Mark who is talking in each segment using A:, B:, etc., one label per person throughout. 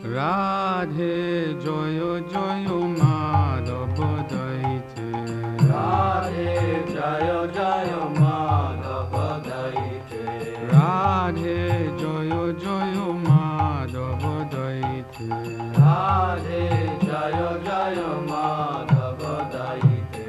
A: রাধে জয় জয় মাধব দইছে।
B: রাধে জয় জয় মাধব দইছে।
A: রাধে জয় জয় মাধব দইছে।
B: রাধে জয় জয় মাধব দইছে।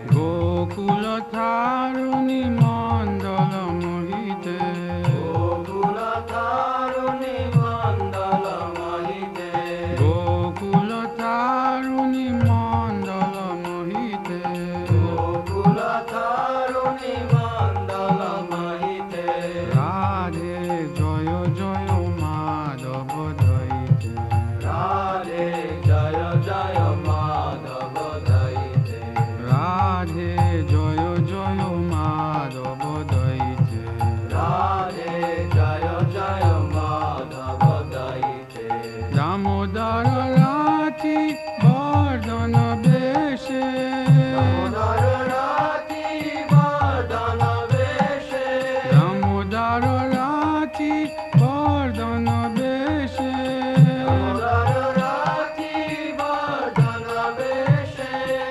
A: গোকুল তারুণী মণ্ডল মোহিতে।
B: গোকুল তারুণী মণ্ডল মোহিতে।
A: গোকুল তারুণী মণ্ডল মোহিতে।
B: গোকুল তারুণী মণ্ডল মোহিতে।
A: রাধে জয় জয় মাধব দইছে।
B: রাধে জয় জয় মাধব দইছে।
A: রাধে জয় জয় মাধব দইছে।
B: রাধে জয় জয় মাধব দইছে।
A: দামোদর রাতি বর্ধন বেশে।
B: দামোদর রাতি বর্ধন বেশে।
A: দামোদর রাতি বর্ধন বেশে।
B: দামোদর রাতি বর্ধন বেশে।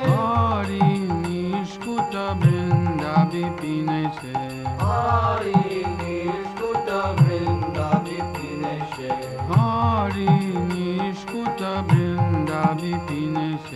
A: হরি নিষ্কুট বৃন্দা বিপিনেছে।
B: হরি নিষ্কুট বৃন্দা বিপিনেছে।
A: হরি নিষ্কুট বৃন্দা বিপিনেছে।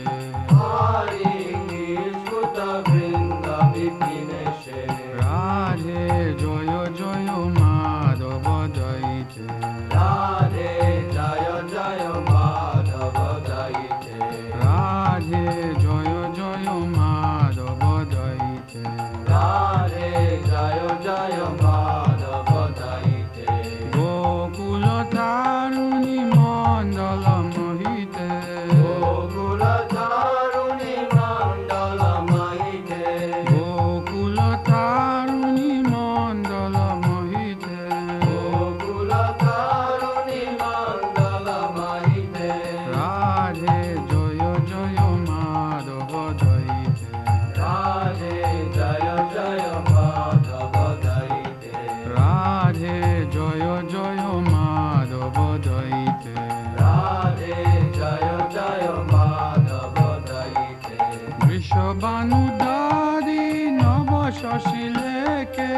B: হরি নিষ্কুট বৃন্দা বিপিনেছে।
A: রাধে জয় জয় মাধব দইছে।
B: রাধে জয় জয় মাধব দইছে।
A: রাধে জয় জয় মাধব দইছে।
B: রাধে জয় জয় মাধব দইছে।
A: গোকুল তারুণী মণ্ডল মোহিতে।
B: গোকুল তারুণী মণ্ডল মোহিতে।
A: গোকুল তারুণী মণ্ডল মোহিতে।
B: গোকুল তারুণী মণ্ডল মোহিতে।
A: রাধে জয় জয় মাধব দইছে।
B: রাধে জয় জয় মাধব দইছে।
A: রাধে জয় জয় মাধব দইছে।
B: রাধে জয় জয় মাধব দইছে।
A: বৃষবানুদাদি নব শশী লেকে।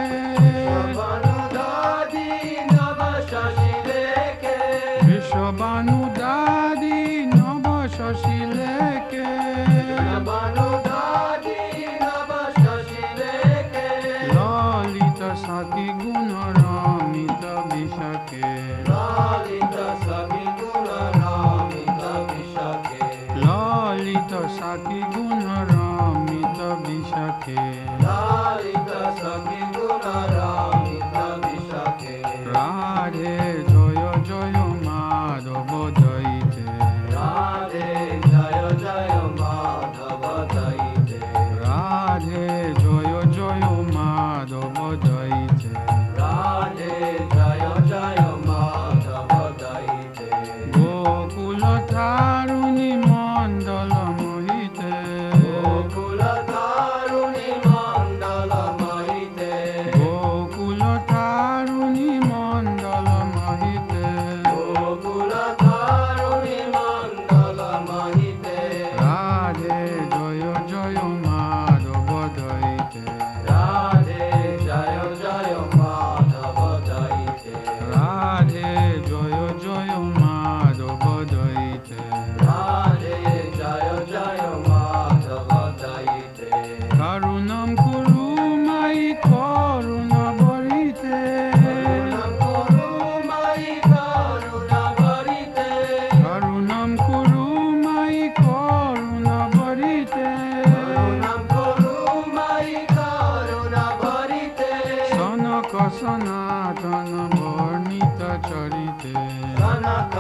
B: বনুদাদি নব শশী লেকে।
A: বৃষবানুদাদি নব শশী লেকে।
B: বনুদাদি নব শশী লেকে।
A: ললিত সাথী গুণ রমিত বিশাখে।
B: ললিত সখী গুণ রমিত বিশাখে।
A: ললিত সাথী গুণ রমিত বিশাখে।
B: ললিত সখী গুণ রমিত বিশাখে।
A: রাধে জয় জয় মাধব দইছে।
B: রাধে জয় জয় মাধব দইছে।
A: রাধে জয় জয় মাধব দইছে।
B: রাধে জয় জয় মাধব দইছে।
A: গোকুল তারুণী মণ্ডল মোহিতে।
B: গোকুল তারুণী মণ্ডল মোহিতে।
A: গোকুল তারুণী মণ্ডল মোহিতে।
B: গোকুল তারুণী মণ্ডল মোহিতে।
A: রাধে জয় জয় মাধব দইছে।
B: রাধে জয় জয় মাধব দইছে।
A: রাধে জয় জয় মাধব দইছে।
B: রাধে জয় জয় মাধব দইছে।
A: করুণম কুরু মাই করুণ বরিতে।
B: করুণাম করু মাই করুণ বরিতে।
A: করুণম কুরু মাই করুণ বরিতে।
B: করুণাম করু মাই করুণ বরিতে।
A: সনক সনাতন বর্ণিত চরিতে।
B: সনক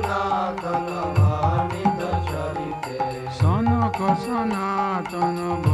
B: সনাতন বর্ণিত চরিতে।
A: সনক সনাতন